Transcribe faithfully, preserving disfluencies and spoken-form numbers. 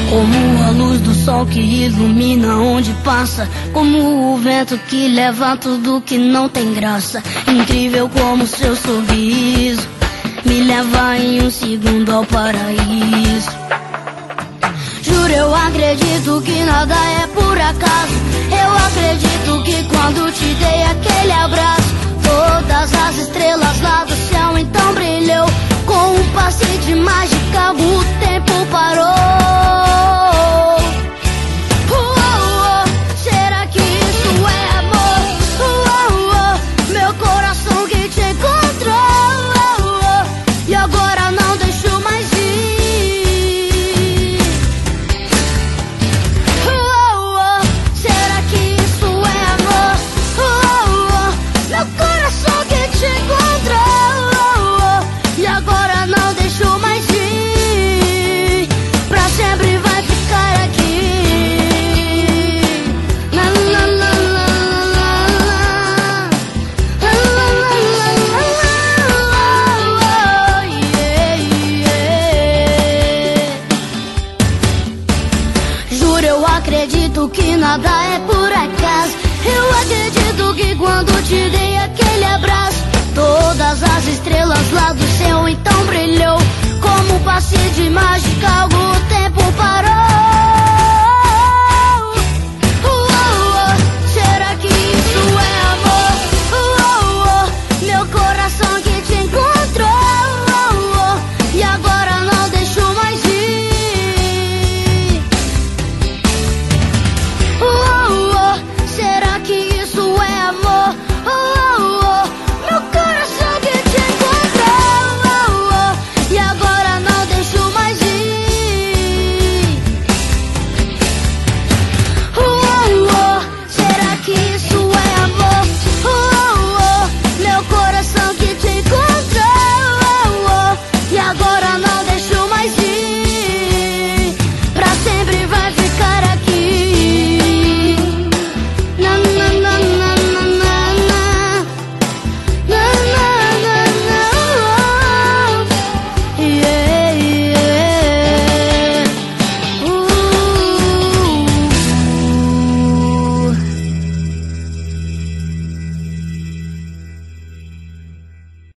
Como a luz do sol que ilumina onde passa, como o vento que leva tudo que não tem graça. Incrível como seu sorriso me leva em um segundo ao paraíso. Juro, eu acredito que nada é por acaso. Eu acredito que quando te dei aquele abraço, todas as estrelas lá do céu então brilhou. Com um passe de mágica o tempo parou. Acredito que nada é por acaso. Eu acredito que quando te dei aquele abraço, todas as estrelas lá do céu então brilhou. Como um passe de mágica, o tempo